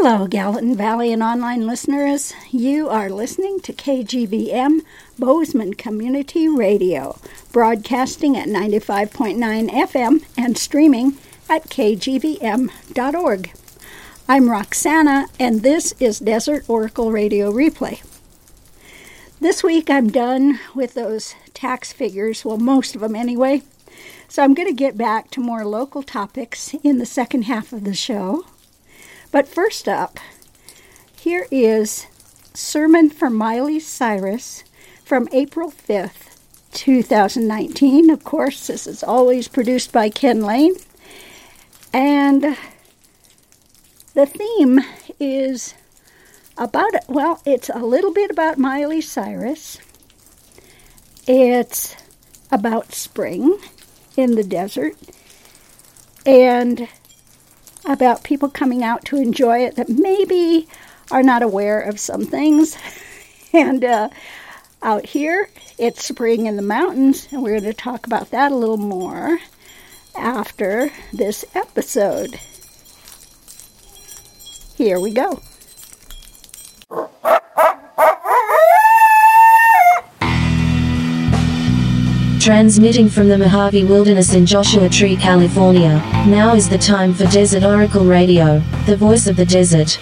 Hello, Gallatin Valley and online listeners. You are listening to KGVM Bozeman Community Radio, broadcasting at 95.9 FM and streaming at kgvm.org. I'm Roxana, and this is Desert Oracle Radio Replay. This week I'm done with those tax figures, well, most of them anyway, so I'm going to get back to more local topics in the second half of the show. But first up, here is Sermon for Miley Cyrus from April 5th, 2019. Of course, this is always produced by Ken Lane. And the theme is about, well, it's a little bit about Miley Cyrus. It's about spring in the desert. And about people coming out to enjoy it that maybe are not aware of some things. And out here, it's spring in the mountains, and we're going to talk about that a little more after this episode. Here we go. Transmitting from the Mojave Wilderness in Joshua Tree, California, now is the time for Desert Oracle Radio, the voice of the desert.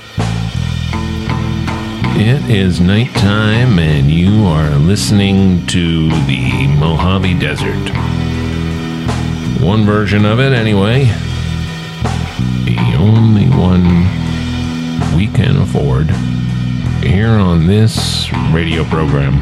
It is nighttime and you are listening to the Mojave Desert. One version of it anyway. The only one we can afford here on this radio program.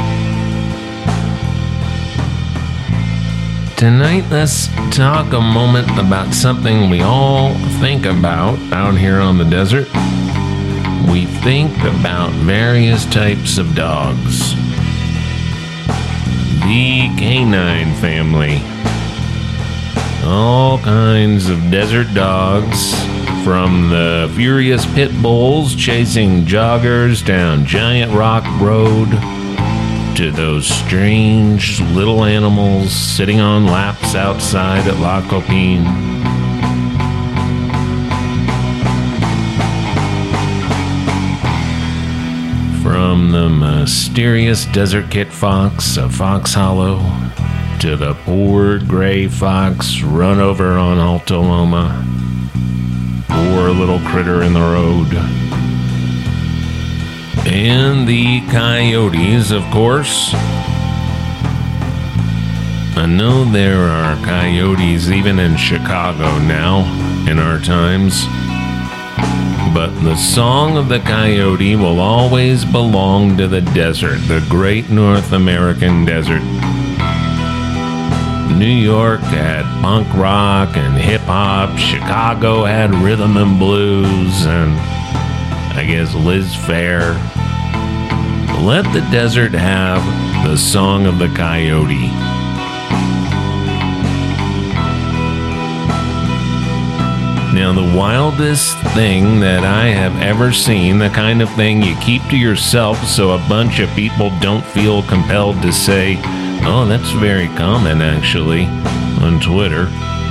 Tonight, let's talk a moment about something we all think about out here on the desert. We think about various types of dogs. The canine family. All kinds of desert dogs, from the furious pit bulls chasing joggers down Giant Rock Road, to those strange little animals sitting on laps outside at La Copine. From the mysterious desert kit fox of Fox Hollow to the poor gray fox run over on Alta Loma. Poor little critter in the road. And the coyotes, of course. I know there are coyotes even in Chicago now, in our times. But the song of the coyote will always belong to the desert, the great North American desert. New York had punk rock and hip-hop. Chicago had rhythm and blues, and I guess Liz Phair. Let the desert have the song of the coyote. Now, the wildest thing that I have ever seen, the kind of thing you keep to yourself so a bunch of people don't feel compelled to say, oh, that's very common actually, on Twitter.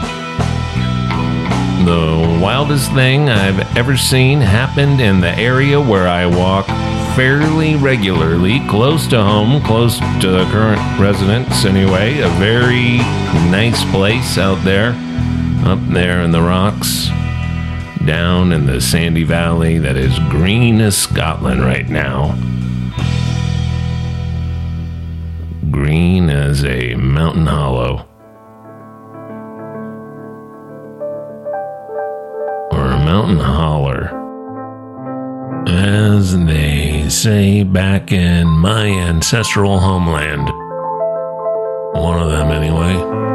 The wildest thing I've ever seen happened in the area where I walk fairly regularly, close to home, close to the current residence anyway. A very nice place out there, up there in the rocks, down in the sandy valley that is green as Scotland right now. Green as a mountain hollow. Or a mountain holler, as they say back in my ancestral homeland. One of them, anyway.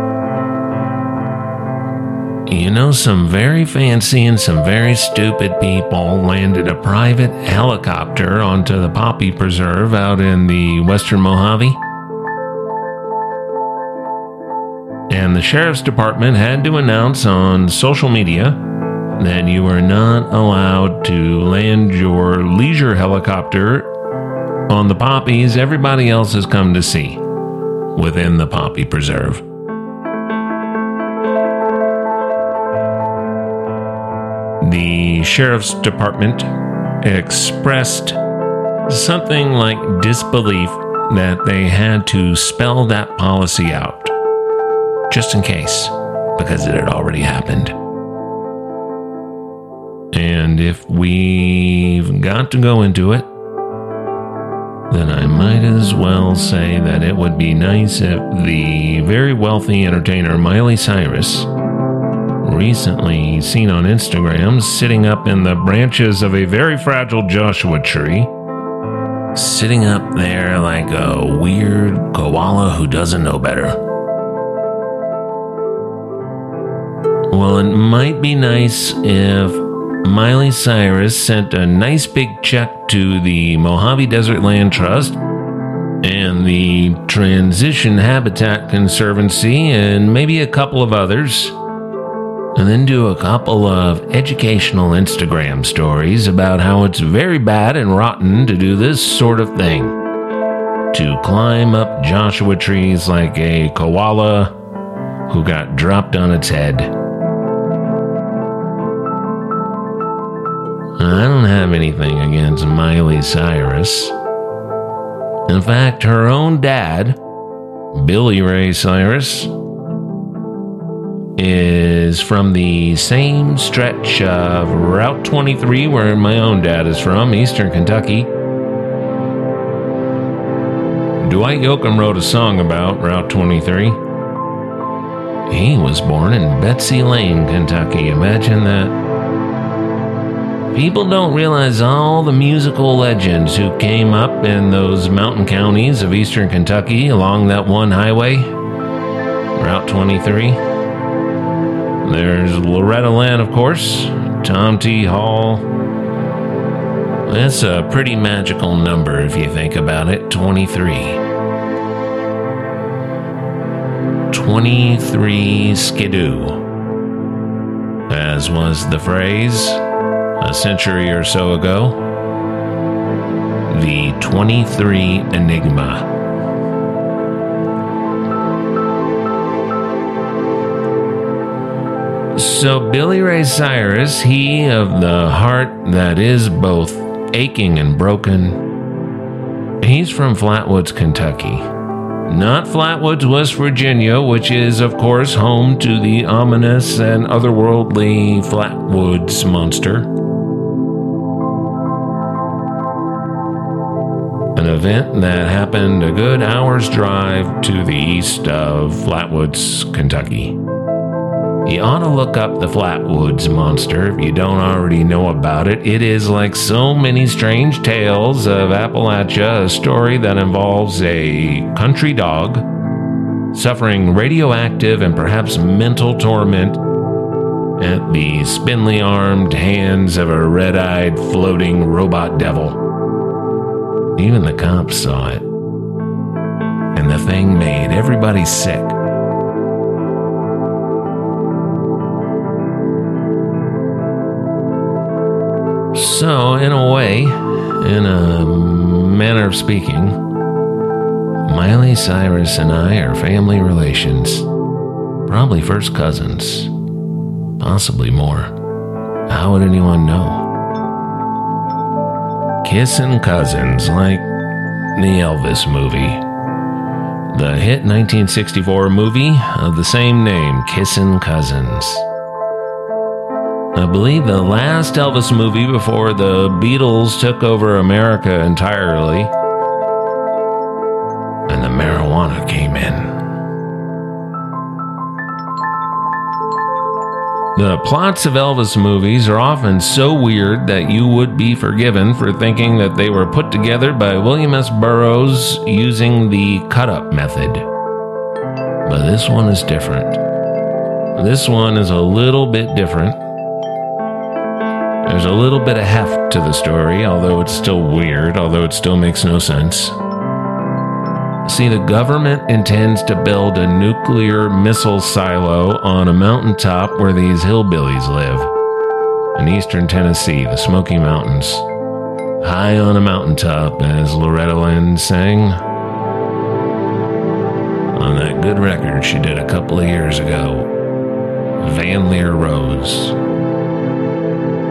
You know, some very fancy and some very stupid people landed a private helicopter onto the Poppy Preserve out in the western Mojave. And the sheriff's department had to announce on social media that you are not allowed to land your leisure helicopter on the poppies everybody else has come to see within the Poppy Preserve. the sheriff's department expressed something like disbelief that they had to spell that policy out, just in case, because it had already happened. And if we've got to go into it, then I might as well say that it would be nice if the very wealthy entertainer Miley Cyrus, recently seen on Instagram sitting up in the branches of a very fragile Joshua tree, sitting up there like a weird koala who doesn't know better. Well, it might be nice if Miley Cyrus sent a nice big check to the Mojave Desert Land Trust and the Transition Habitat Conservancy and maybe a couple of others, and then do a couple of educational Instagram stories about how it's very bad and rotten to do this sort of thing, to climb up Joshua trees like a koala who got dropped on its head. I don't have anything against Miley Cyrus. In fact, her own dad, Billy Ray Cyrus, is from the same stretch of Route 23 where my own dad is from, Eastern Kentucky. Dwight Yoakam wrote a song about Route 23. He was born in Betsy Lane, Kentucky. Imagine that. People don't realize all the musical legends who came up in those mountain counties of Eastern Kentucky along that one highway, Route 23. There's Loretta Lynn, of course, Tom T. Hall. That's a pretty magical number if you think about it, 23. 23 skidoo, as was the phrase a century or so ago. The 23 Enigma. So Billy Ray Cyrus, he of the heart that is both aching and broken, he's from Flatwoods, Kentucky. Not Flatwoods, West Virginia, which is, of course, home to the ominous and otherworldly Flatwoods monster. An event that happened a good hour's drive to the east of Flatwoods, Kentucky. You ought to look up the Flatwoods monster if you don't already know about it. It is, like so many strange tales of Appalachia, a story that involves a country dog suffering radioactive and perhaps mental torment at the spindly-armed hands of a red-eyed floating robot devil. Even the cops saw it, and the thing made everybody sick. So, in a way, in a manner of speaking, Miley Cyrus and I are family relations. Probably first cousins. Possibly more. How would anyone know? Kissin' cousins, like the Elvis movie. The hit 1964 movie of the same name, Kissin' Cousins. I believe the last Elvis movie before the Beatles took over America entirely, and the marijuana came in. The plots of Elvis movies are often so weird that you would be forgiven for thinking that they were put together by William S. Burroughs using the cut-up method. But this one is different. This one is a little bit different. There's a little bit of heft to the story, although it's still weird, although it still makes no sense. See, the government intends to build a nuclear missile silo on a mountaintop where these hillbillies live. In eastern Tennessee, the Smoky Mountains. High on a mountaintop, as Loretta Lynn sang on that good record she did a couple of years ago, Van Leer Rose.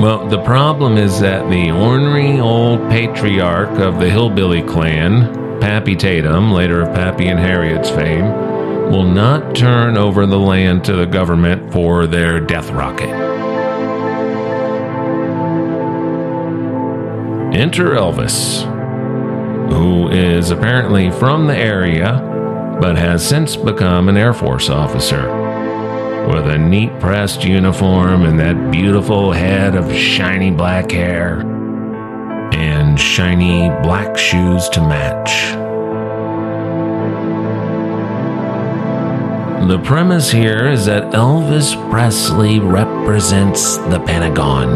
Well, the problem is that the ornery old patriarch of the Hillbilly Clan, Pappy Tatum, later of Pappy and Harriet's fame, will not turn over the land to the government for their death rocket. Enter Elvis, who is apparently from the area, but has since become an Air Force officer, with a neat pressed uniform and that beautiful head of shiny black hair and shiny black shoes to match. The premise here is that Elvis Presley represents the Pentagon.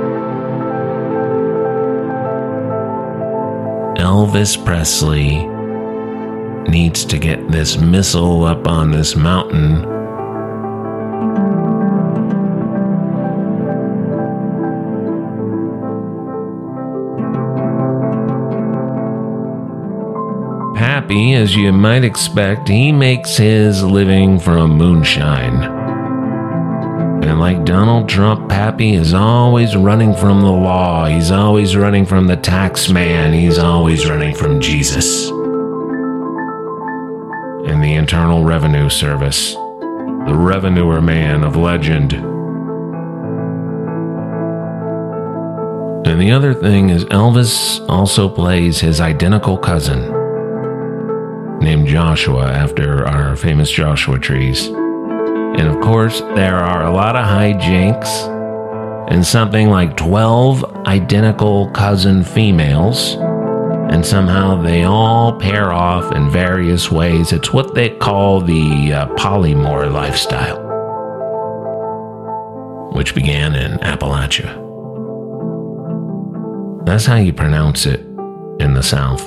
Elvis Presley needs to get this missile up on this mountain. Pappy, as you might expect, he makes his living from moonshine. And like Donald Trump, Pappy is always running from the law. He's always running from the tax man. He's always running from Jesus and the Internal Revenue Service, the revenuer man of legend. And the other thing is Elvis also plays his identical cousin, named Joshua, after our famous Joshua trees. And of course, there are a lot of hijinks and something like 12 identical cousin females, and somehow they all pair off in various ways. It's what they call the polymorph lifestyle, which began in Appalachia. That's how you pronounce it in the South.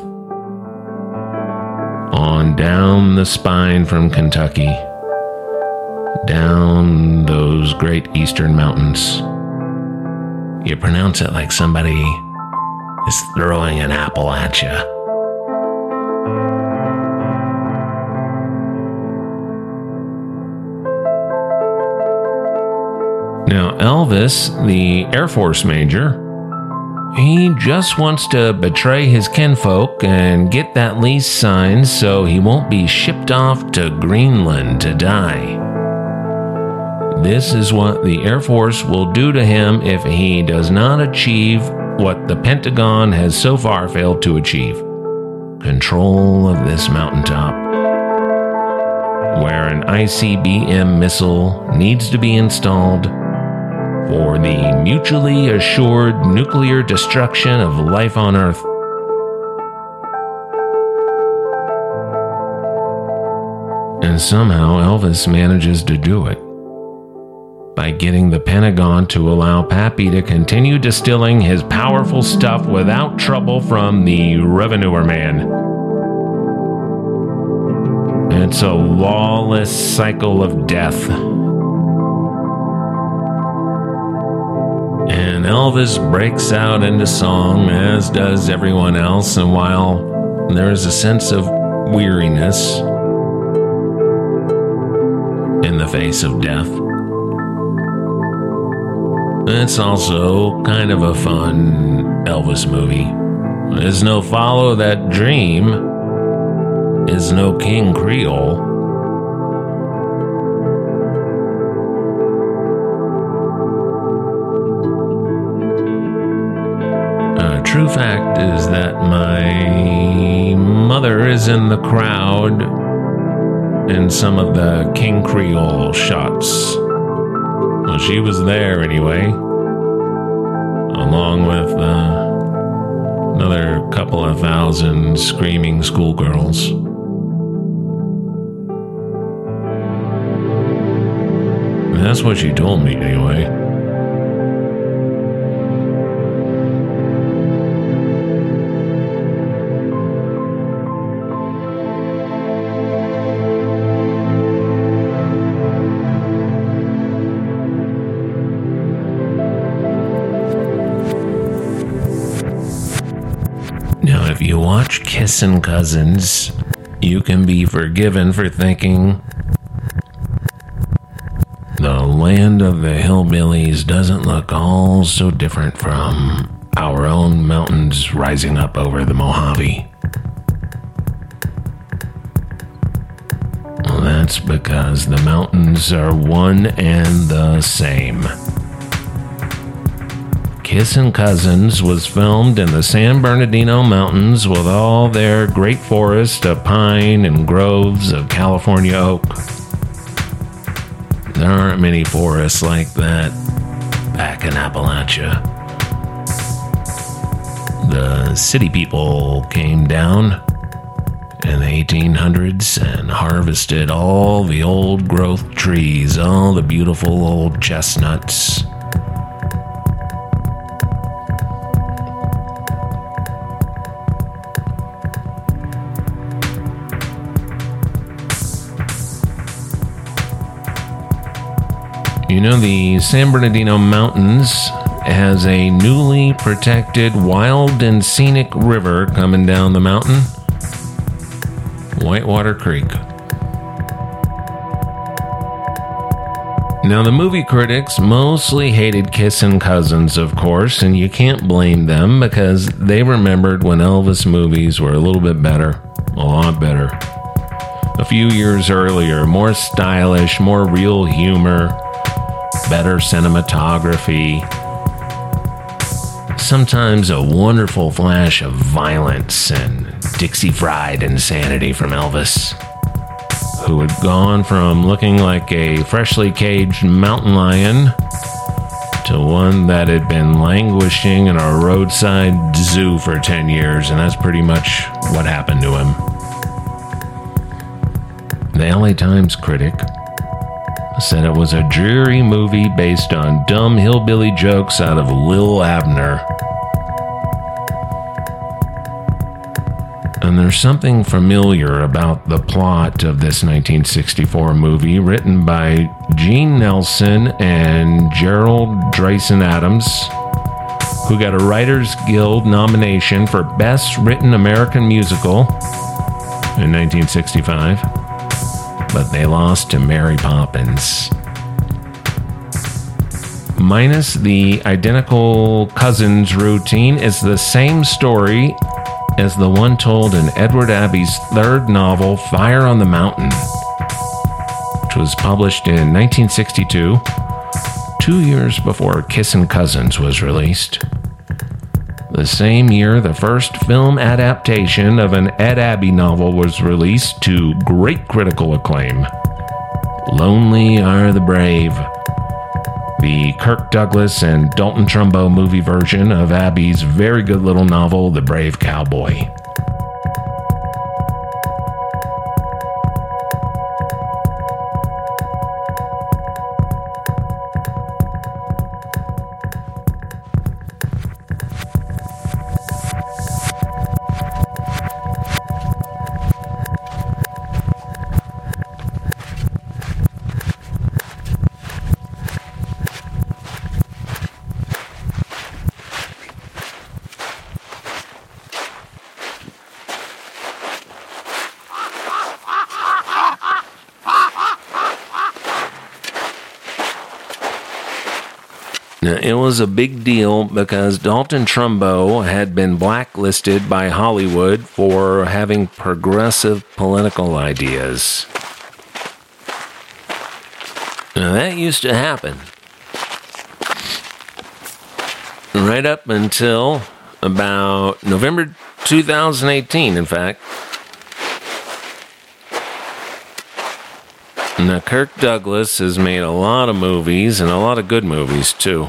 On down the spine from Kentucky, down those great eastern mountains, you pronounce it like somebody is throwing an Appalachia. Now, Elvis, the Air Force major, he just wants to betray his kinfolk and get that lease signed so he won't be shipped off to Greenland to die. This is what the Air Force will do to him if he does not achieve what the Pentagon has so far failed to achieve: control of this mountaintop, where an ICBM missile needs to be installed for the mutually assured nuclear destruction of life on Earth. And somehow Elvis manages to do it by getting the Pentagon to allow Pappy to continue distilling his powerful stuff without trouble from the revenuer man. It's a lawless cycle of death. And Elvis breaks out into song, as does everyone else, and while there is a sense of weariness in the face of death, it's also kind of a fun Elvis movie. Is no Follow That Dream, is no King Creole. True fact is that my mother is in the crowd in some of the King Creole shots. Well, she was there anyway, along with another couple of thousand screaming schoolgirls. That's what she told me anyway. Now, if you watch Kissin' Cousins, you can be forgiven for thinking the land of the hillbillies doesn't look all so different from our own mountains rising up over the Mojave. Well, that's because the mountains are one and the same. Kissin' Cousins was filmed in the San Bernardino Mountains with all their great forests of pine and groves of California oak. There aren't many forests like that back in Appalachia. The city people came down in the 1800s and harvested all the old growth trees, all the beautiful old chestnuts. You know, the San Bernardino Mountains has a newly protected wild and scenic river coming down the mountain, Whitewater Creek. Now, the movie critics mostly hated Kissin' Cousins, of course, and you can't blame them because they remembered when Elvis movies were a little bit better, a lot better. A few years earlier, more stylish, more real humor, better cinematography, sometimes a wonderful flash of violence and Dixie Fried insanity from Elvis, who had gone from looking like a freshly caged mountain lion to one that had been languishing in a roadside zoo for 10 years, and that's pretty much what happened to him. The LA Times critic said it was a dreary movie based on dumb hillbilly jokes out of Lil Abner. And there's something familiar about the plot of this 1964 movie, written by Gene Nelson and Gerald Drayson Adams, who got a Writers Guild nomination for Best Written American Musical in 1965. But they lost to Mary Poppins. Minus the identical cousins routine, is the same story as the one told in Edward Abbey's third novel, Fire on the Mountain, which was published in 1962, 2 years before Kissin' Cousins was released. The same year, the first film adaptation of an Ed Abbey novel was released to great critical acclaim. Lonely Are the Brave, the Kirk Douglas and Dalton Trumbo movie version of Abbey's very good little novel, The Brave Cowboy. Now, it was a big deal because Dalton Trumbo had been blacklisted by Hollywood for having progressive political ideas. Now, that used to happen right up until about November 2018, in fact. Now, Kirk Douglas has made a lot of movies, and a lot of good movies, too.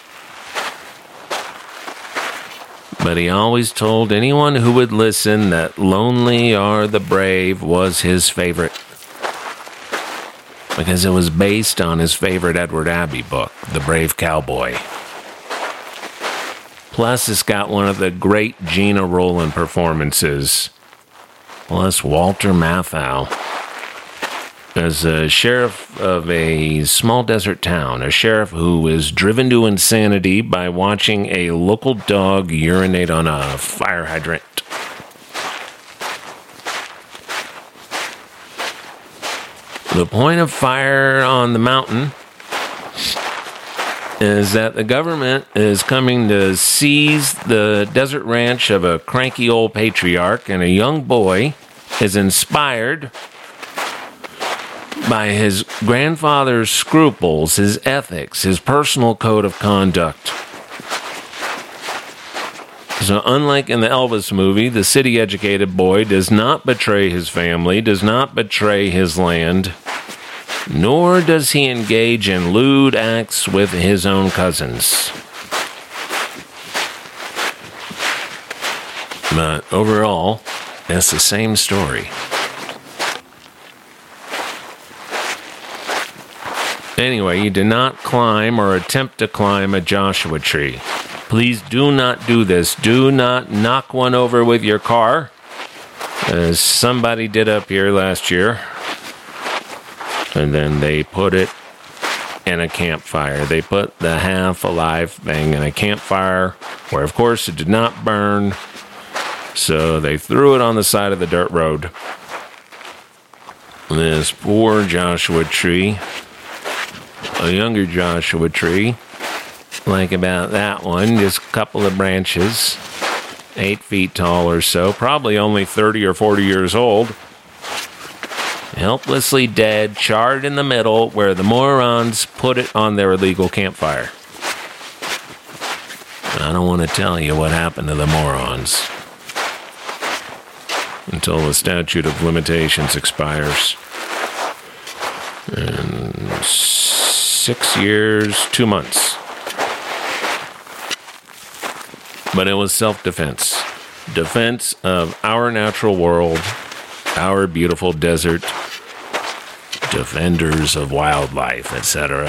But he always told anyone who would listen that Lonely Are the Brave was his favorite, because it was based on his favorite Edward Abbey book, The Brave Cowboy. Plus, it's got one of the great Gina Rowland performances, plus Walter Matthau as a sheriff of a small desert town, a sheriff who is driven to insanity by watching a local dog urinate on a fire hydrant. The point of Fire on the Mountain is that the government is coming to seize the desert ranch of a cranky old patriarch, and a young boy is inspired by his grandfather's scruples, his ethics, his personal code of conduct. So unlike in the Elvis movie, the city-educated boy does not betray his family, does not betray his land, nor does he engage in lewd acts with his own cousins. But overall, it's the same story. Anyway, you do not climb or attempt to climb a Joshua tree. Please do not do this. Do not knock one over with your car, as somebody did up here last year. And then they put it in a campfire. They put the half-alive thing in a campfire where, of course, it did not burn. So they threw it on the side of the dirt road. This poor Joshua tree, a younger Joshua tree, like about that one, just a couple of branches, 8 feet tall or so, probably only 30 or 40 years old, helplessly dead, charred in the middle where the morons put it on their illegal campfire. I don't want to tell you what happened to the morons until the statute of limitations expires. In 6 years, 2 months. But it was self-defense. Defense of our natural world, our beautiful desert, defenders of wildlife, etc.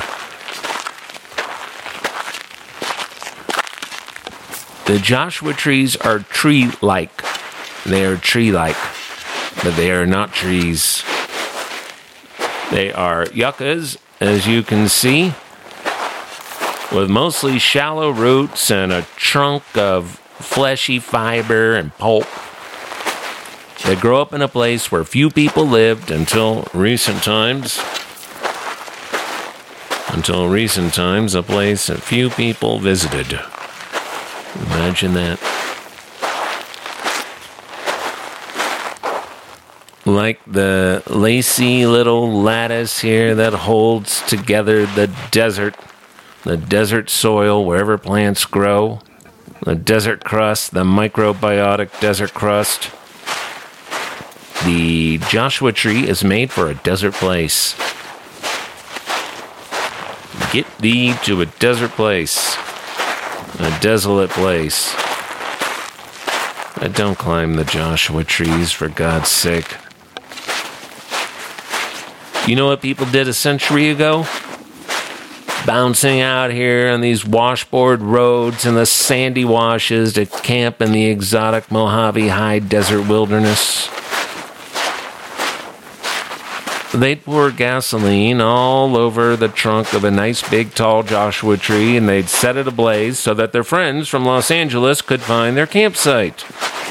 The Joshua trees are tree-like. They are tree-like, but they are not trees. They are yuccas, as you can see, with mostly shallow roots and a trunk of fleshy fiber and pulp. They grow up in a place where few people lived until recent times. Until recent times, a place that few people visited. Imagine that. Like the lacy little lattice here that holds together the desert soil wherever plants grow, the desert crust, the microbiotic desert crust. The Joshua tree is made for a desert place. Get thee to a desert place, a desolate place. Don't climb the Joshua trees, for God's sake. You know what people did a century ago? Bouncing out here on these washboard roads and the sandy washes to camp in the exotic Mojave high desert wilderness. They'd pour gasoline all over the trunk of a nice big tall Joshua tree, and they'd set it ablaze so that their friends from Los Angeles could find their campsite.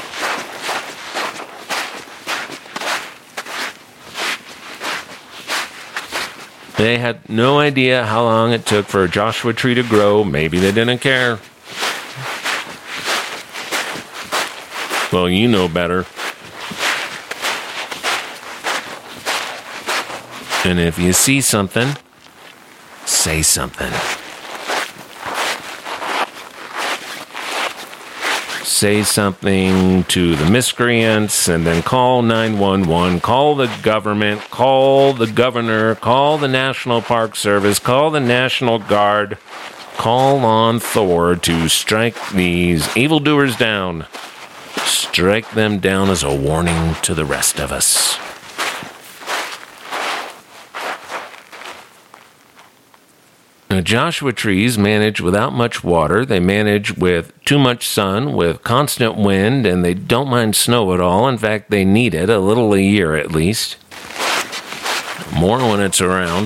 They had no idea how long it took for a Joshua tree to grow. Maybe they didn't care. Well, you know better. And if you see something, say something. Say something to the miscreants, and then call 911, call the government, call the governor, call the National Park Service, call the National Guard, call on Thor to strike these evildoers down. Strike them down as a warning to the rest of us. Now, Joshua trees manage without much water. They manage with too much sun, with constant wind, and they don't mind snow at all. In fact, they need it a little a year at least. More when it's around.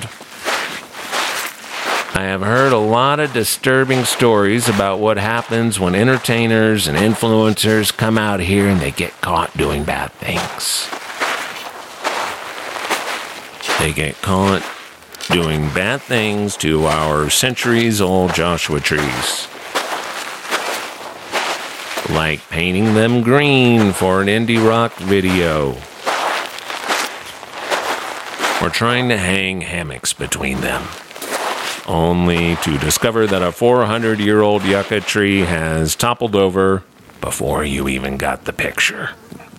I have heard a lot of disturbing stories about what happens when entertainers and influencers come out here and they get caught doing bad things. They get caught doing bad things to our centuries-old Joshua trees. Like painting them green for an indie rock video. Or trying to hang hammocks between them. Only to discover that a 400-year-old yucca tree has toppled over before you even got the picture.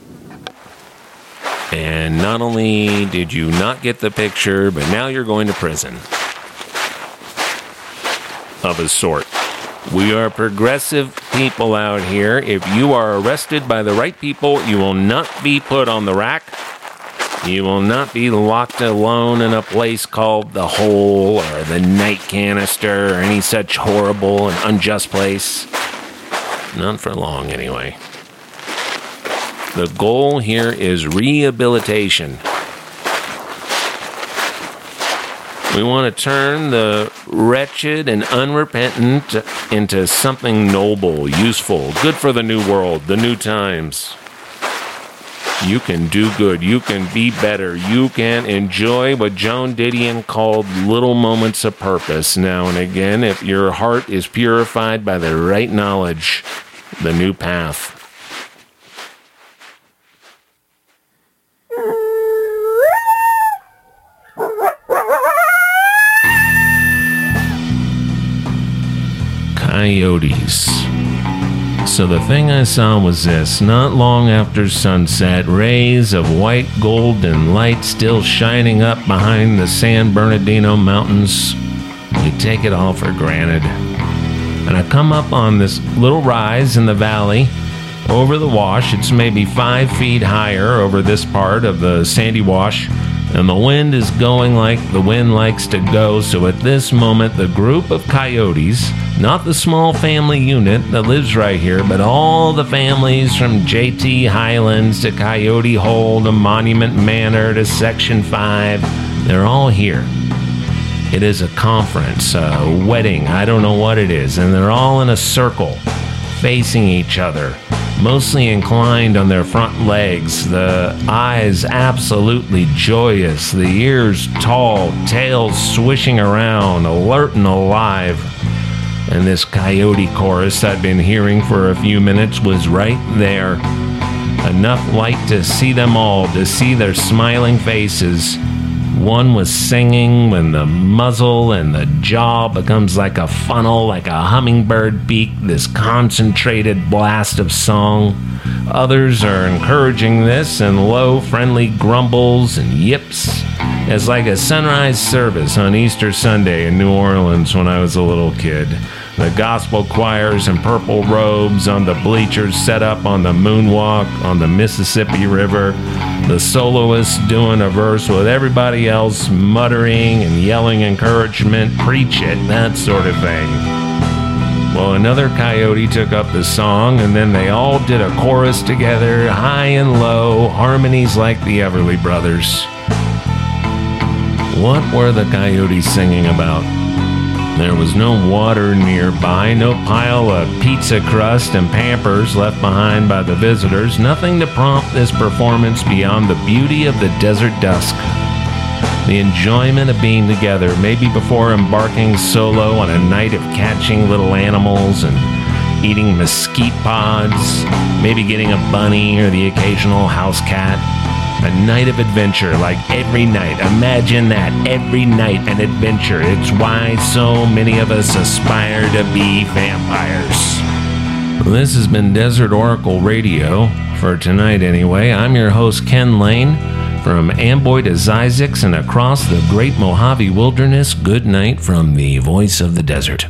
And not only did you not get the picture, but now you're going to prison. Of a sort. We are progressive people out here. If you are arrested by the right people, you will not be put on the rack. You will not be locked alone in a place called the Hole or the Night Canister or any such horrible and unjust place. Not for long, anyway. The goal here is rehabilitation. We want to turn the wretched and unrepentant into something noble, useful, good for the new world, the new times. You can do good. You can be better. You can enjoy what Joan Didion called little moments of purpose now and again if your heart is purified by the right knowledge, the new path. Coyotes. So the thing I saw was this. Not long after sunset, rays of white golden light still shining up behind the San Bernardino Mountains. We take it all for granted. And I come up on this little rise in the valley over the wash. It's maybe 5 feet higher over this part of the Sandy Wash. And the wind is going like the wind likes to go. So at this moment, the group of coyotes, not the small family unit that lives right here, but all the families from JT Highlands to Coyote Hole to Monument Manor to Section 5, they're all here. It is a conference, a wedding, I don't know what it is, and they're all in a circle, facing each other, mostly inclined on their front legs, the eyes absolutely joyous, the ears tall, tails swishing around, alert and alive. And this coyote chorus I'd been hearing for a few minutes was right there. Enough light to see them all, to see their smiling faces. One was singing when the muzzle and the jaw becomes like a funnel, like a hummingbird beak, this concentrated blast of song. Others are encouraging this in low, friendly grumbles and yips. It's like a sunrise service on Easter Sunday in New Orleans when I was a little kid. The gospel choirs in purple robes on the bleachers set up on the moonwalk on the Mississippi River. The soloist doing a verse with everybody else muttering and yelling encouragement, preach it, that sort of thing. Well, another coyote took up the song, and then they all did a chorus together, high and low, harmonies like the Everly Brothers. What were the coyotes singing about? There was no water nearby, no pile of pizza crust and Pampers left behind by the visitors, nothing to prompt this performance beyond the beauty of the desert dusk. The enjoyment of being together, maybe before embarking solo on a night of catching little animals and eating mesquite pods, maybe getting a bunny or the occasional house cat. A night of adventure, like every night. Imagine that, every night an adventure. It's why so many of us aspire to be vampires. This has been Desert Oracle Radio, for tonight anyway. I'm your host, Ken Lane, from Amboy to Zzyzx and across the Great Mojave Wilderness. Good night from the Voice of the Desert.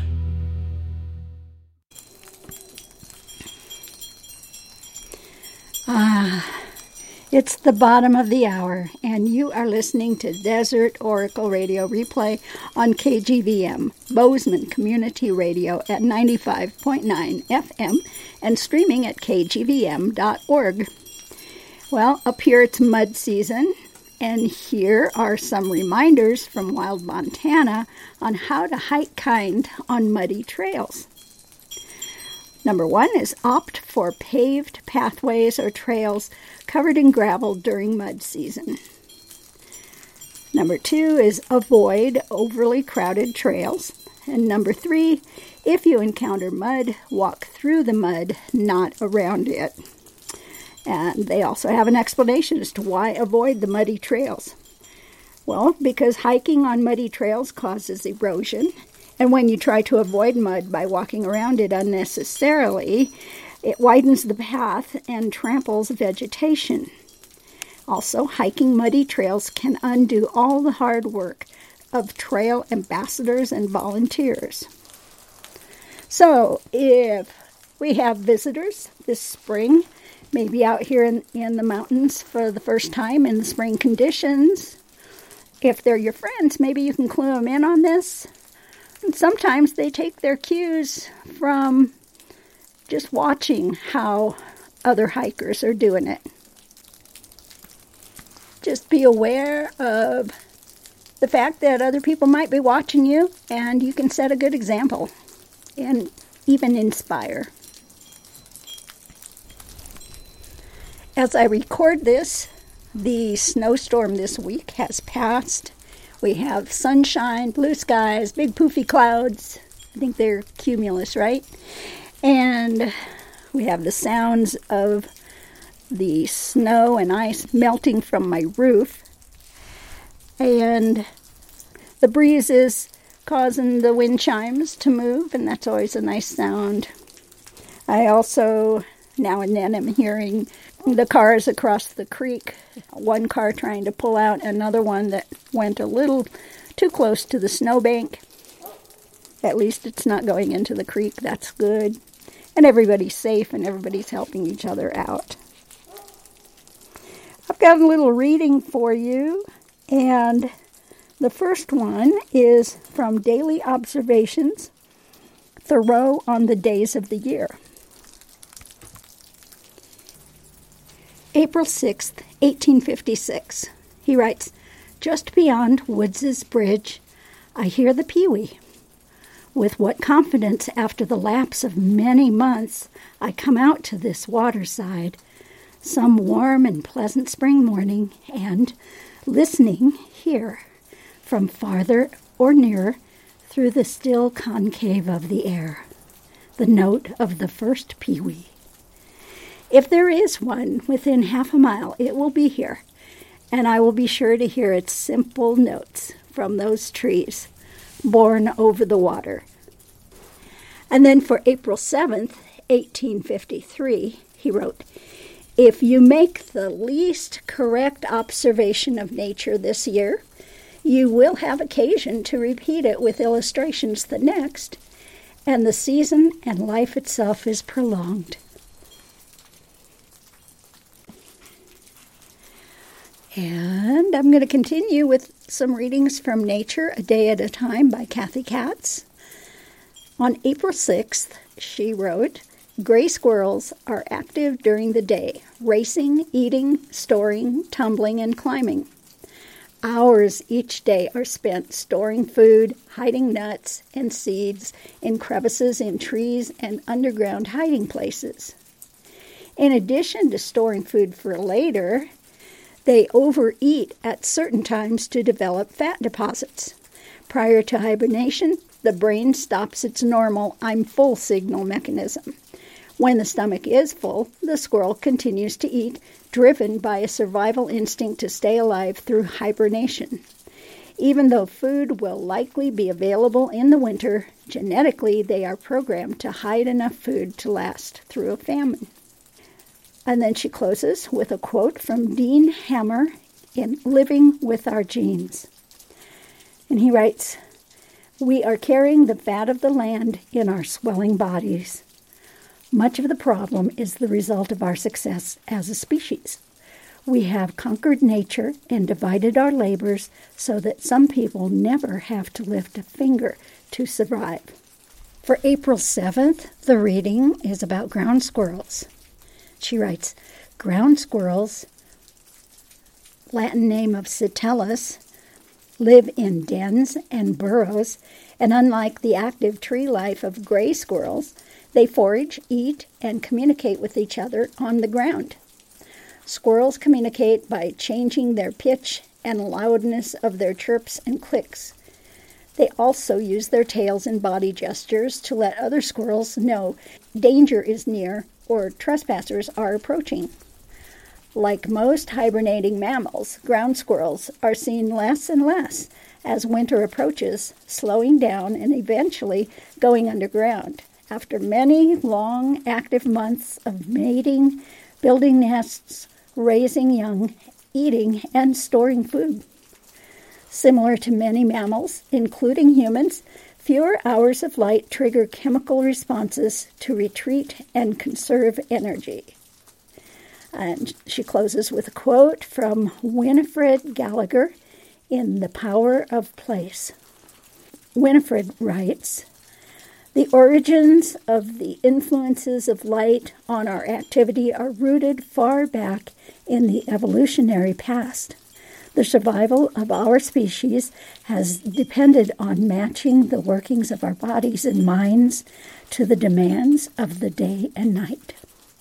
It's the bottom of the hour, and you are listening to Desert Oracle Radio Replay on KGVM, Bozeman Community Radio at 95.9 FM, and streaming at kgvm.org. Well, up here it's mud season, and here are some reminders from Wild Montana on how to hike kind on muddy trails. Number 1 is opt for paved pathways or trails covered in gravel during mud season. Number 2 is avoid overly crowded trails. And number 3, if you encounter mud, walk through the mud, not around it. And they also have an explanation as to why avoid the muddy trails. Well, because hiking on muddy trails causes erosion, and when you try to avoid mud by walking around it unnecessarily, it widens the path and tramples vegetation. Also, hiking muddy trails can undo all the hard work of trail ambassadors and volunteers. So, if we have visitors this spring, maybe out here in the mountains for the first time in the spring conditions, if they're your friends, maybe you can clue them in on this. And sometimes they take their cues from just watching how other hikers are doing it. Just be aware of the fact that other people might be watching you, and you can set a good example and even inspire. As I record this, the snowstorm this week has passed. We have sunshine, blue skies, big poofy clouds. I think they're cumulus, right? And we have the sounds of the snow and ice melting from my roof. And the breeze is causing the wind chimes to move, and that's always a nice sound. I also, now and then, am hearing the cars across the creek. One car trying to pull out, another one that went a little too close to the snowbank. At least it's not going into the creek. That's good. And everybody's safe and everybody's helping each other out. I've got a little reading for you, and the first one is from Daily Observations, Thoreau on the Days of the Year. April 6th, 1856. He writes, "Just beyond Woods's Bridge, I hear the pewee. With what confidence, after the lapse of many months, I come out to this waterside, some warm and pleasant spring morning, and, listening, hear, from farther or nearer, through the still concave of the air, the note of the first pewee. If there is one within half a mile, it will be here, and I will be sure to hear its simple notes from those trees, borne over the water." And then for April 7th, 1853, he wrote, "If you make the least correct observation of nature this year, you will have occasion to repeat it with illustrations the next, and the season and life itself is prolonged." And I'm going to continue with some readings from Nature a Day at a Time by Kathy Katz. On April 6th, she wrote, "Gray squirrels are active during the day, racing, eating, storing, tumbling, and climbing. Hours each day are spent storing food, hiding nuts and seeds in crevices in trees and underground hiding places. In addition to storing food for later, they overeat at certain times to develop fat deposits. Prior to hibernation, the brain stops its normal 'I'm full' signal mechanism. When the stomach is full, the squirrel continues to eat, driven by a survival instinct to stay alive through hibernation. Even though food will likely be available in the winter, genetically they are programmed to hide enough food to last through a famine." And then she closes with a quote from Dean Hammer in Living with Our Genes. And he writes, "We are carrying the fat of the land in our swelling bodies. Much of the problem is the result of our success as a species. We have conquered nature and divided our labors so that some people never have to lift a finger to survive." For April 7th, the reading is about ground squirrels. She writes, "Ground squirrels, Latin name of Citellus, live in dens and burrows, and unlike the active tree life of gray squirrels, they forage, eat, and communicate with each other on the ground. Squirrels communicate by changing their pitch and loudness of their chirps and clicks. They also use their tails and body gestures to let other squirrels know danger is near or trespassers are approaching. Like most hibernating mammals, ground squirrels are seen less and less as winter approaches, slowing down and eventually going underground after many long, active months of mating, building nests, raising young, eating, and storing food. Similar to many mammals, including humans, fewer hours of light trigger chemical responses to retreat and conserve energy. And she closes with a quote from Winifred Gallagher in The Power of Place. Winifred writes, "The origins of the influences of light on our activity are rooted far back in the evolutionary past. The survival of our species has depended on matching the workings of our bodies and minds to the demands of the day and night."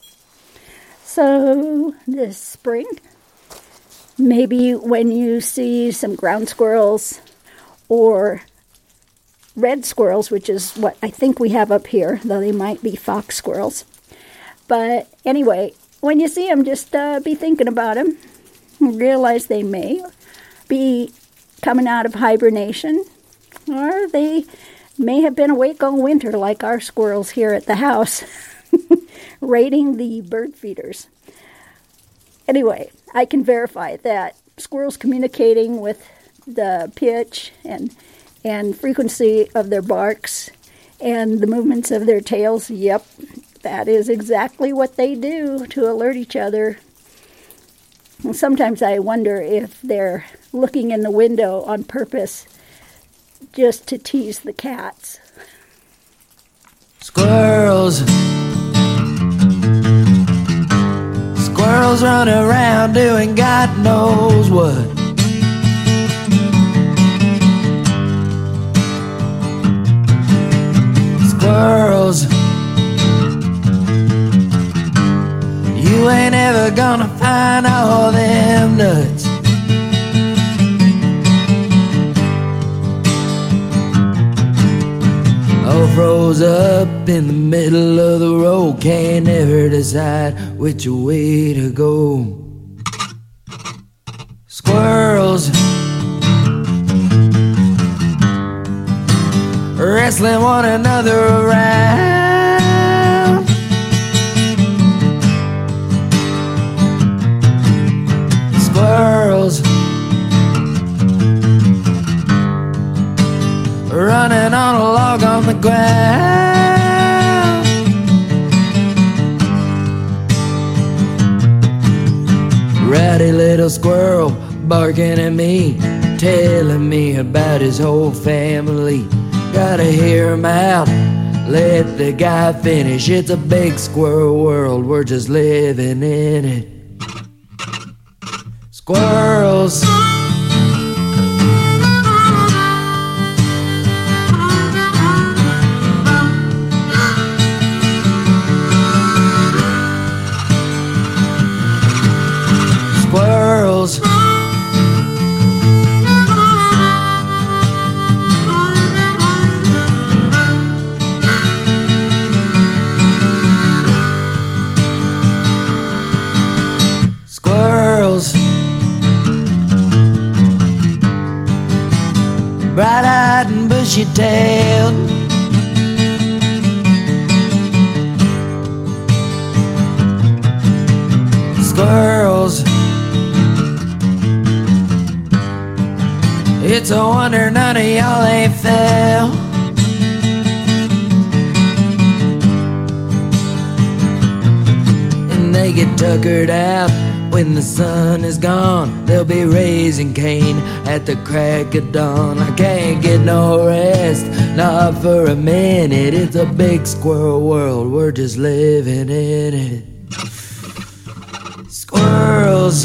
So this spring, maybe when you see some ground squirrels or red squirrels, which is what I think we have up here, though they might be fox squirrels. But anyway, when you see them, just be thinking about them. Realize they may be coming out of hibernation, or they may have been awake all winter like our squirrels here at the house, raiding the bird feeders. Anyway, I can verify that squirrels communicating with the pitch and frequency of their barks and the movements of their tails, yep, that is exactly what they do to alert each other. And sometimes I wonder if they're looking in the window on purpose just to tease the cats. Squirrels run around doing God knows what. Squirrels, you ain't ever gonna find all them nuts. All froze up in the middle of the road, can't never decide which way to go. Squirrels wrestling one another around. Squirrels running on a log on the ground. Rowdy little squirrel barking at me, telling me about his whole family. Gotta hear him out, let the guy finish. It's a big squirrel world, we're just living in it. Squirrels, squirrels, squirrels, bright-eyed and bushy-tailed. Squirrels, it's a wonder none of y'all ain't fell. And they get tuckered out when the sun is gone. They'll be raising Cain at the crack of dawn. I can't get no rest, not for a minute. It's a big squirrel world, we're just living in it. Squirrels,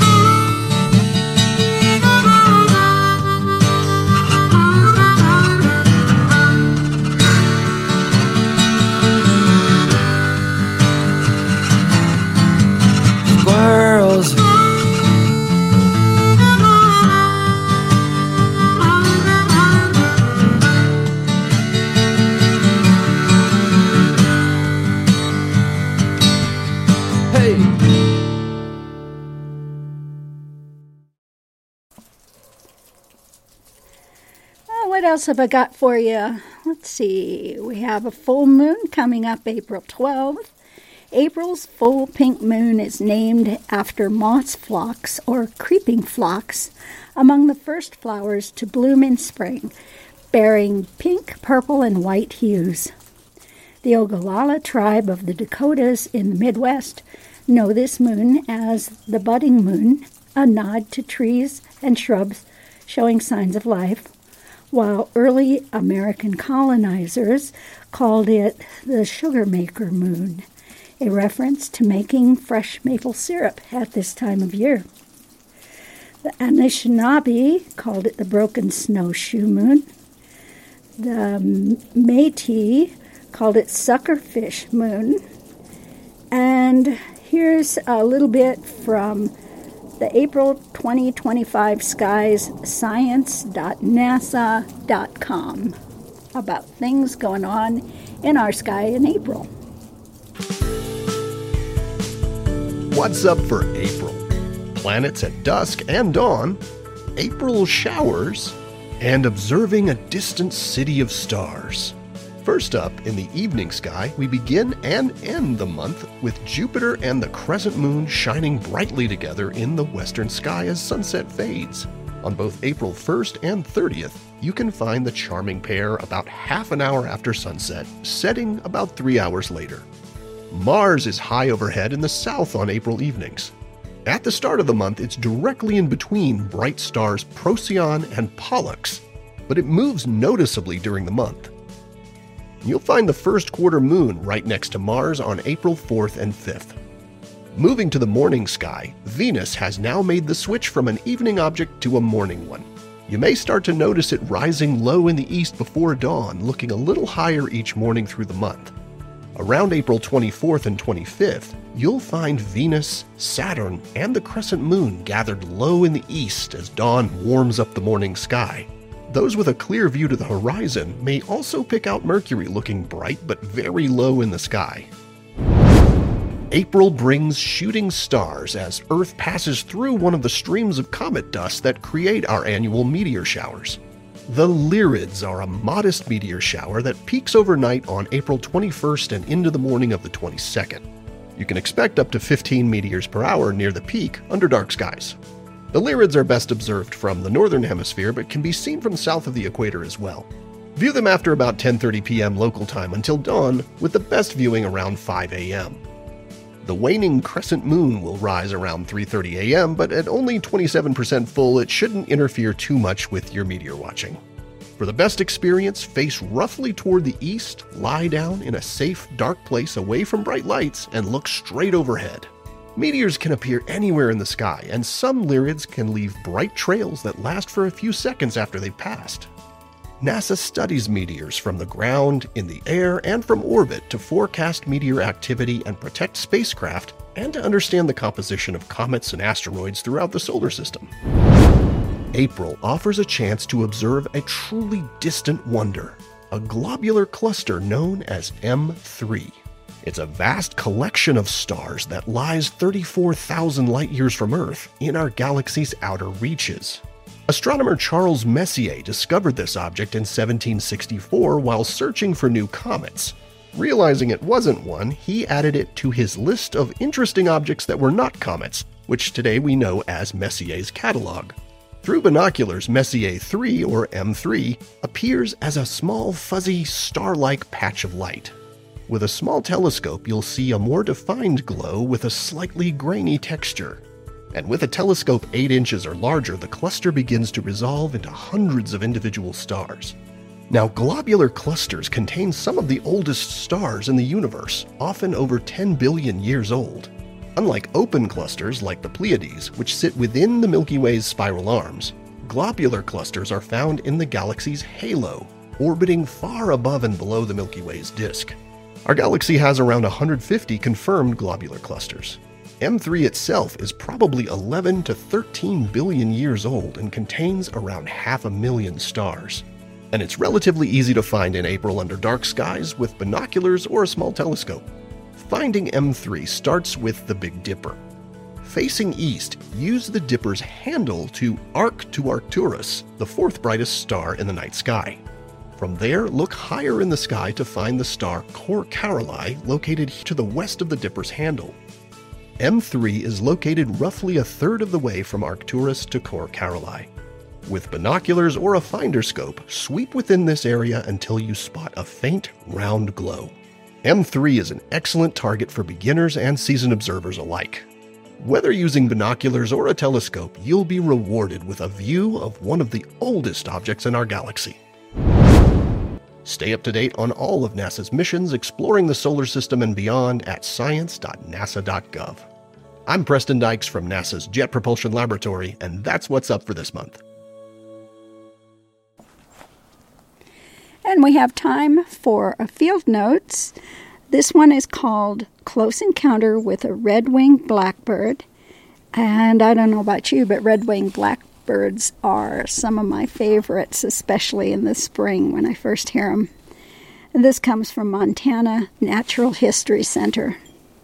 squirrels, else have I got for you? Let's see. We have a full moon coming up April 12th. April's full pink moon is named after moss phlox, or creeping phlox, among the first flowers to bloom in spring, bearing pink, purple, and white hues. The Ogallala tribe of the Dakotas in the Midwest know this moon as the budding moon, a nod to trees and shrubs showing signs of life, while early American colonizers called it the sugar maker moon, a reference to making fresh maple syrup at this time of year. The Anishinaabe called it the broken snowshoe moon. The Métis called it suckerfish moon. And here's a little bit from the April 2025 skies, science.nasa.com, about things going on in our sky in April. What's up for April? Planets at dusk and dawn, April showers, and observing a distant city of stars. First up, in the evening sky, we begin and end the month with Jupiter and the crescent moon shining brightly together in the western sky as sunset fades. On both April 1st and 30th, you can find the charming pair about half an hour after sunset, setting about 3 hours later. Mars is high overhead in the south on April evenings. At the start of the month, it's directly in between bright stars Procyon and Pollux, but it moves noticeably during the month. You'll find the first quarter moon right next to Mars on April 4th and 5th. Moving to the morning sky, Venus has now made the switch from an evening object to a morning one. You may start to notice it rising low in the east before dawn, looking a little higher each morning through the month. Around April 24th and 25th, you'll find Venus, Saturn, and the crescent moon gathered low in the east as dawn warms up the morning sky. Those with a clear view to the horizon may also pick out Mercury looking bright but very low in the sky. April brings shooting stars as Earth passes through one of the streams of comet dust that create our annual meteor showers. The Lyrids are a modest meteor shower that peaks overnight on April 21st and into the morning of the 22nd. You can expect up to 15 meteors per hour near the peak under dark skies. The Lyrids are best observed from the northern hemisphere but can be seen from south of the equator as well. View them after about 10:30 p.m. local time until dawn, with the best viewing around 5 a.m. The waning crescent moon will rise around 3:30 a.m., but at only 27% full, it shouldn't interfere too much with your meteor watching. For the best experience, face roughly toward the east, lie down in a safe, dark place away from bright lights, and look straight overhead. Meteors can appear anywhere in the sky, and some Lyrids can leave bright trails that last for a few seconds after they've passed. NASA studies meteors from the ground, in the air, and from orbit to forecast meteor activity and protect spacecraft, and to understand the composition of comets and asteroids throughout the solar system. April offers a chance to observe a truly distant wonder, a globular cluster known as M3. It's a vast collection of stars that lies 34,000 light-years from Earth in our galaxy's outer reaches. Astronomer Charles Messier discovered this object in 1764 while searching for new comets. Realizing it wasn't one, he added it to his list of interesting objects that were not comets, which today we know as Messier's catalog. Through binoculars, Messier 3, or M3, appears as a small, fuzzy, star-like patch of light. With a small telescope, you'll see a more defined glow with a slightly grainy texture. And with a telescope 8 inches or larger, the cluster begins to resolve into hundreds of individual stars. Now, globular clusters contain some of the oldest stars in the universe, often over 10 billion years old. Unlike open clusters like the Pleiades, which sit within the Milky Way's spiral arms, globular clusters are found in the galaxy's halo, orbiting far above and below the Milky Way's disk. Our galaxy has around 150 confirmed globular clusters. M3 itself is probably 11 to 13 billion years old and contains around 500,000 stars. And it's relatively easy to find in April under dark skies with binoculars or a small telescope. Finding M3 starts with the Big Dipper. Facing east, use the Dipper's handle to arc to Arcturus, the fourth brightest star in the night sky. From there, look higher in the sky to find the star Cor Caroli, located to the west of the Dipper's handle. M3 is located roughly a third of the way from Arcturus to Cor Caroli. With binoculars or a finder scope, sweep within this area until you spot a faint, round glow. M3 is an excellent target for beginners and seasoned observers alike. Whether using binoculars or a telescope, you'll be rewarded with a view of one of the oldest objects in our galaxy. Stay up to date on all of NASA's missions exploring the solar system and beyond at science.nasa.gov. I'm Preston Dykes from NASA's Jet Propulsion Laboratory, and that's what's up for this month. And we have time for a field notes. This one is called Close Encounter with a Red-Winged Blackbird. And I don't know about you, but red-winged blackbirds are some of my favorites, especially in the spring when I first hear them. And this comes from Montana Natural History Center.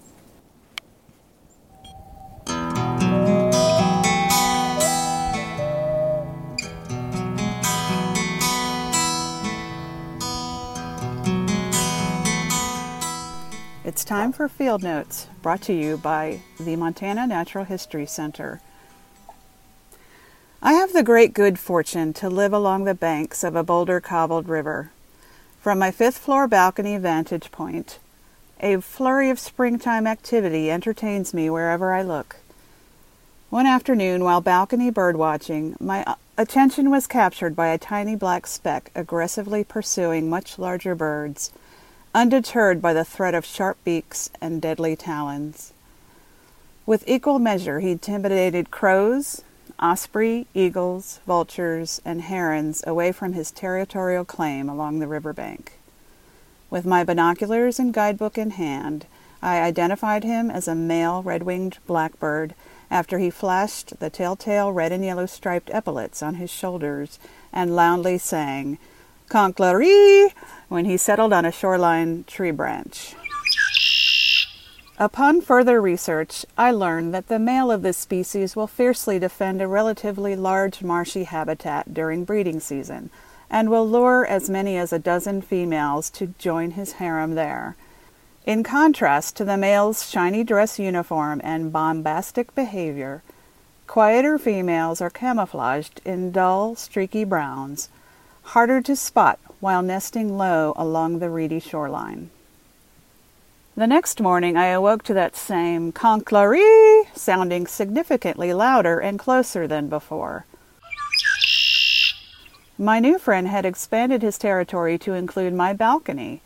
It's time for Field Notes, brought to you by the Montana Natural History Center. I have the great good fortune to live along the banks of a boulder-cobbled river. From my fifth-floor balcony vantage point, a flurry of springtime activity entertains me wherever I look. One afternoon, while balcony birdwatching, my attention was captured by a tiny black speck aggressively pursuing much larger birds, undeterred by the threat of sharp beaks and deadly talons. With equal measure, he intimidated crows, osprey, eagles, vultures, and herons away from his territorial claim along the riverbank. With my binoculars and guidebook in hand, I identified him as a male red-winged blackbird after he flashed the telltale red and yellow striped epaulets on his shoulders and loudly sang, "Conklary," when he settled on a shoreline tree branch. Upon further research, I learned that the male of this species will fiercely defend a relatively large marshy habitat during breeding season, and will lure as many as a dozen females to join his harem there. In contrast to the male's shiny dress uniform and bombastic behavior, quieter females are camouflaged in dull, streaky browns, harder to spot while nesting low along the reedy shoreline. The next morning I awoke to that same conklary sounding significantly louder and closer than before. My new friend had expanded his territory to include my balcony.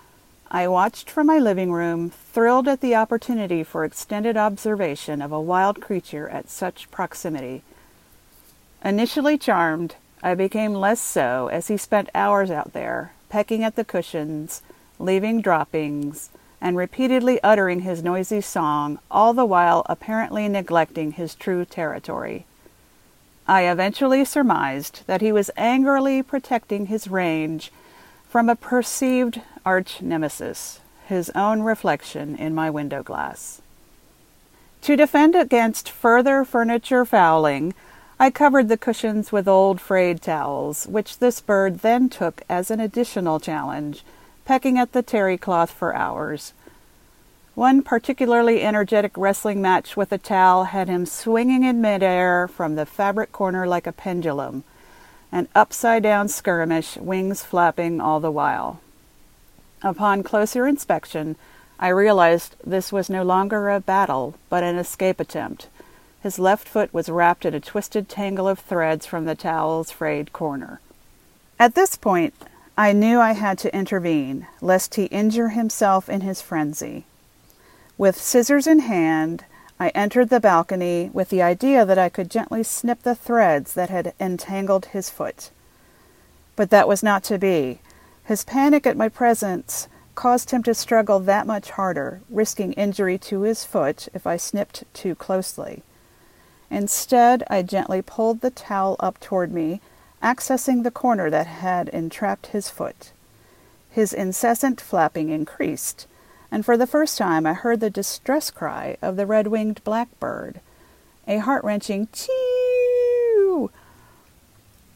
I watched from my living room, thrilled at the opportunity for extended observation of a wild creature at such proximity. Initially charmed, I became less so as he spent hours out there, pecking at the cushions, leaving droppings, and repeatedly uttering his noisy song, all the while apparently neglecting his true territory. I eventually surmised that he was angrily protecting his range from a perceived arch-nemesis, his own reflection in my window glass. To defend against further furniture fouling, I covered the cushions with old frayed towels, which this bird then took as an additional challenge, pecking at the terry cloth for hours. One particularly energetic wrestling match with a towel had him swinging in midair from the fabric corner like a pendulum, an upside-down skirmish, wings flapping all the while. Upon closer inspection, I realized this was no longer a battle, but an escape attempt. His left foot was wrapped in a twisted tangle of threads from the towel's frayed corner. At this point, I knew I had to intervene, lest he injure himself in his frenzy. With scissors in hand, I entered the balcony with the idea that I could gently snip the threads that had entangled his foot. But that was not to be. His panic at my presence caused him to struggle that much harder, risking injury to his foot if I snipped too closely. Instead, I gently pulled the towel up toward me, accessing the corner that had entrapped his foot. His incessant flapping increased, and for the first time I heard the distress cry of the red-winged blackbird, a heart-wrenching chee-oo.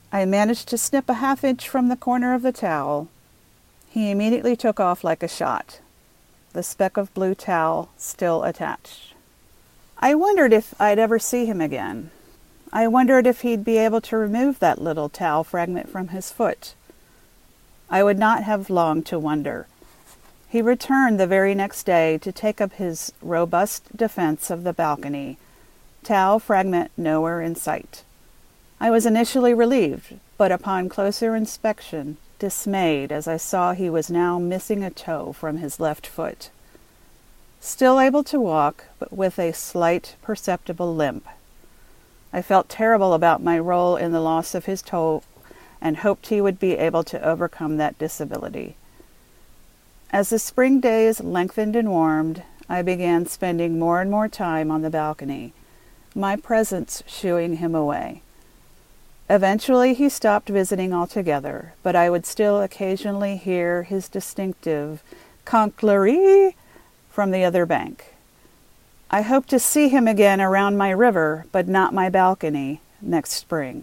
I managed to snip a half-inch from the corner of the towel. He immediately took off like a shot, the speck of blue towel still attached. I wondered if I'd ever see him again. I wondered if he'd be able to remove that little towel fragment from his foot. I would not have long to wonder. He returned the very next day to take up his robust defense of the balcony, towel fragment nowhere in sight. I was initially relieved, but upon closer inspection, dismayed as I saw he was now missing a toe from his left foot. Still able to walk, but with a slight perceptible limp. I felt terrible about my role in the loss of his toe and hoped he would be able to overcome that disability. As the spring days lengthened and warmed, I began spending more and more time on the balcony, my presence shooing him away. Eventually he stopped visiting altogether, but I would still occasionally hear his distinctive "Conklary" from the other bank. I hope to see him again around my river, but not my balcony, next spring.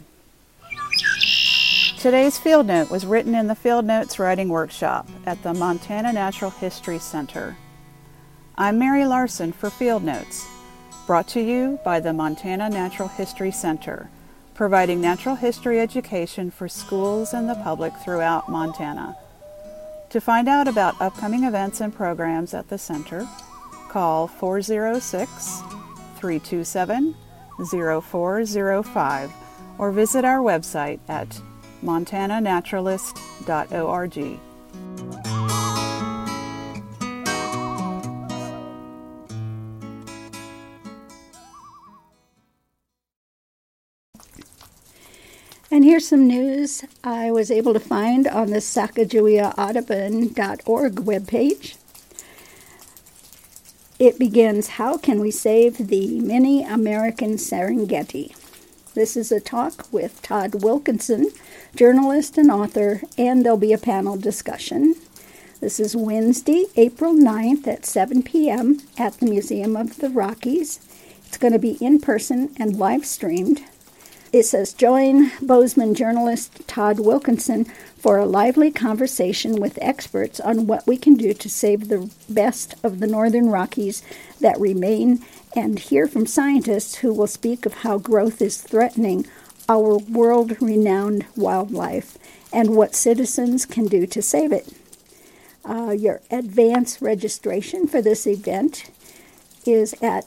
Today's Field Note was written in the Field Notes Writing Workshop at the Montana Natural History Center. I'm Mary Larson for Field Notes, brought to you by the Montana Natural History Center, providing natural history education for schools and the public throughout Montana. To find out about upcoming events and programs at the center, call 406-327-0405 or visit our website at montananaturalist.org. And here's some news I was able to find on the Sacagaweaaudubon.org webpage. It begins, "How can we save the mini American Serengeti?" This is a talk with Todd Wilkinson, journalist and author, and there'll be a panel discussion. This is Wednesday, April 9th at 7 p.m. at the Museum of the Rockies. It's going to be in person and live streamed. It says, join Bozeman journalist Todd Wilkinson for a lively conversation with experts on what we can do to save the best of the northern Rockies that remain, and hear from scientists who will speak of how growth is threatening our world-renowned wildlife and what citizens can do to save it. Your advance registration for this event is at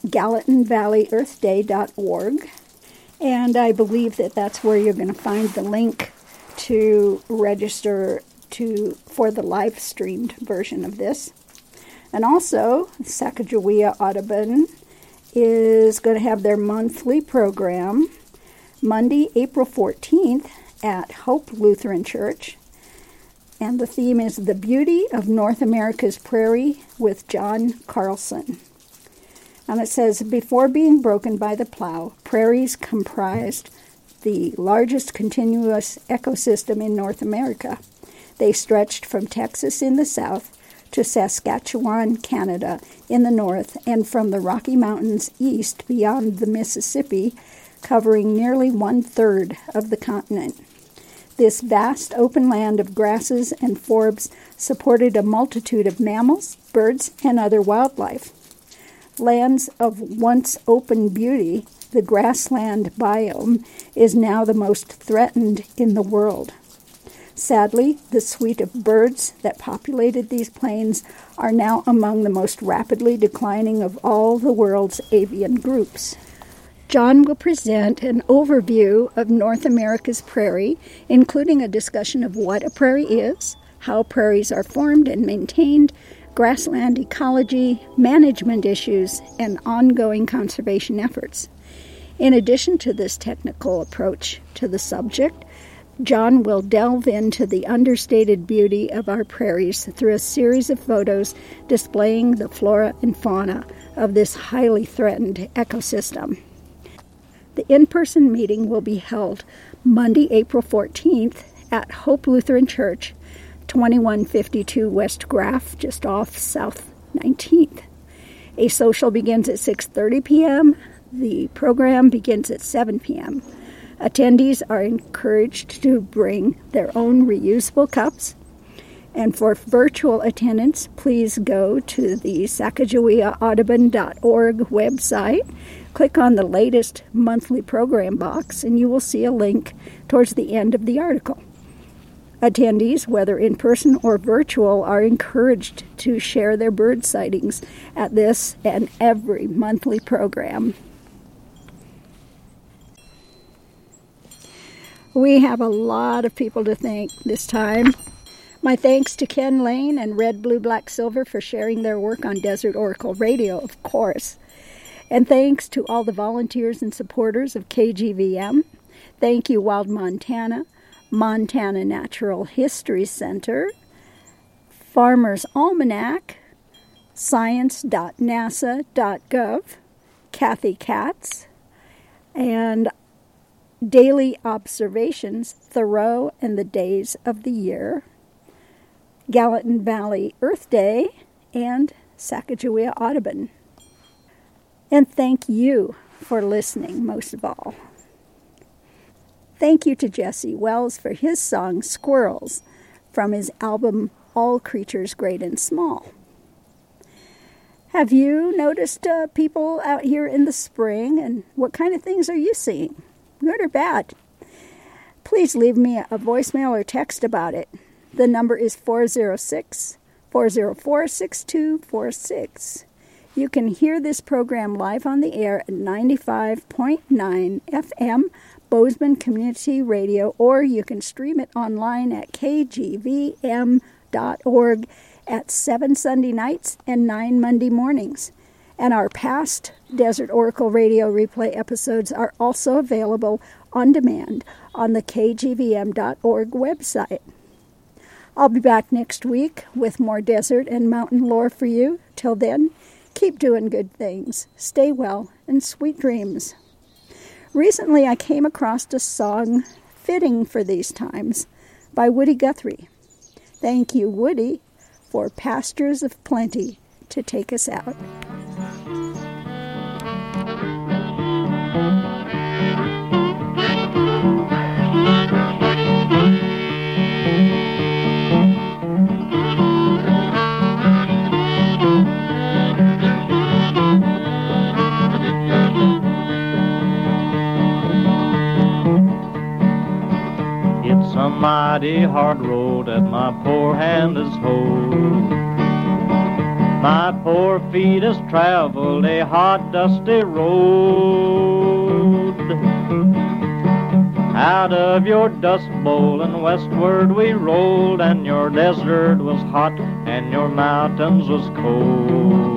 GallatinValleyEarthDay.org. And I believe that that's where you're going to find the link to register for the live streamed version of this. And also, Sacagawea Audubon is going to have their monthly program Monday, April 14th at Hope Lutheran Church. And the theme is The Beauty of North America's Prairie with John Carlson. And it says, before being broken by the plow, prairies comprised the largest continuous ecosystem in North America. They stretched from Texas in the south to Saskatchewan, Canada in the north, and from the Rocky Mountains east beyond the Mississippi, covering nearly 1/3 of the continent. This vast open land of grasses and forbs supported a multitude of mammals, birds, and other wildlife. Lands of once open beauty, the grassland biome is now the most threatened in the world. Sadly, the suite of birds that populated these plains are now among the most rapidly declining of all the world's avian groups. John will present an overview of North America's prairie, including a discussion of what a prairie is, how prairies are formed and maintained, grassland ecology, management issues, and ongoing conservation efforts. In addition to this technical approach to the subject, John will delve into the understated beauty of our prairies through a series of photos displaying the flora and fauna of this highly threatened ecosystem. The in-person meeting will be held Monday, April 14th at Hope Lutheran Church, 2152 West Graff, just off South 19th. A social begins at 6:30 p.m. The program begins at 7 p.m. Attendees are encouraged to bring their own reusable cups. And for virtual attendance, please go to the sacagaweaaudubon.org website. Click on the latest monthly program box, and you will see a link towards the end of the article. Attendees, whether in person or virtual, are encouraged to share their bird sightings at this and every monthly program. We have a lot of people to thank this time. My thanks to Ken Lane and Red, Blue, Black, Silver for sharing their work on Desert Oracle Radio, of course. And thanks to all the volunteers and supporters of KGVM. Thank you, Wild Montana, Montana Natural History Center, Farmer's Almanac, science.nasa.gov, Kathy Katz, and Daily Observations, Thoreau and the Days of the Year, Gallatin Valley Earth Day, and Sacagawea Audubon. And thank you for listening, most of all. Thank you to Jesse Wells for his song Squirrels from his album All Creatures Great and Small. Have you noticed people out here in the spring, and what kind of things are you seeing, good or bad? Please leave me a voicemail or text about it. The number is 406-404-6246. You can hear this program live on the air at 95.9 FM, Bozeman Community Radio, or you can stream it online at kgvm.org at 7 Sunday nights and 9 Monday mornings. And our past Desert Oracle Radio replay episodes are also available on demand on the kgvm.org website. I'll be back next week with more desert and mountain lore for you. Till then, keep doing good things, stay well, and sweet dreams. Recently, I came across a song fitting for these times by Woody Guthrie. Thank you, Woody, for Pastures of Plenty to take us out. It's a mighty hard road that my poor hand has hold. My poor feet has traveled a hot, dusty road. Out of your dust bowl and westward we rolled, and your desert was hot and your mountains was cold.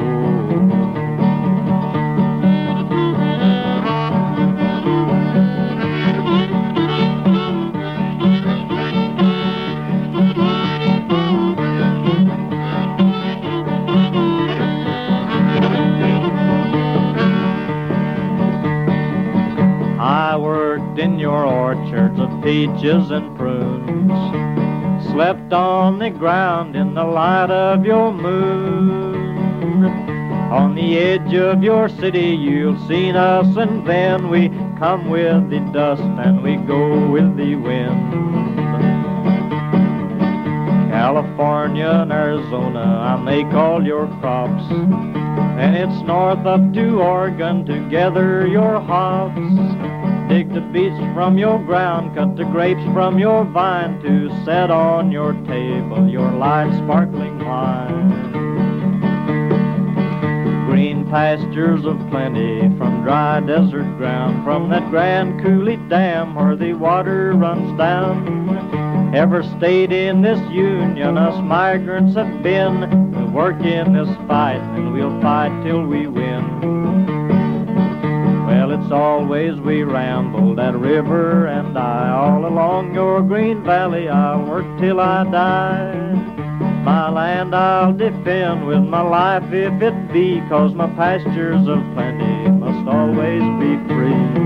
I worked in your orchards of peaches and prunes, slept on the ground in the light of your moon. On the edge of your city you'll see us, and then we come with the dust and we go with the wind. California and Arizona, I make all your crops, and it's north up to Oregon to gather your hops. Dig the beets from your ground, cut the grapes from your vine, to set on your table your light sparkling wine. Green pastures of plenty from dry desert ground, from that Grand Coulee Dam where the water runs down. Every state in this union us migrants have been. We'll work in this fight and we'll fight till we win. Well, it's always we ramble that river and I, all along your green valley I'll work till I die. My land I'll defend with my life if it be, 'cause my pastures of plenty must always be free.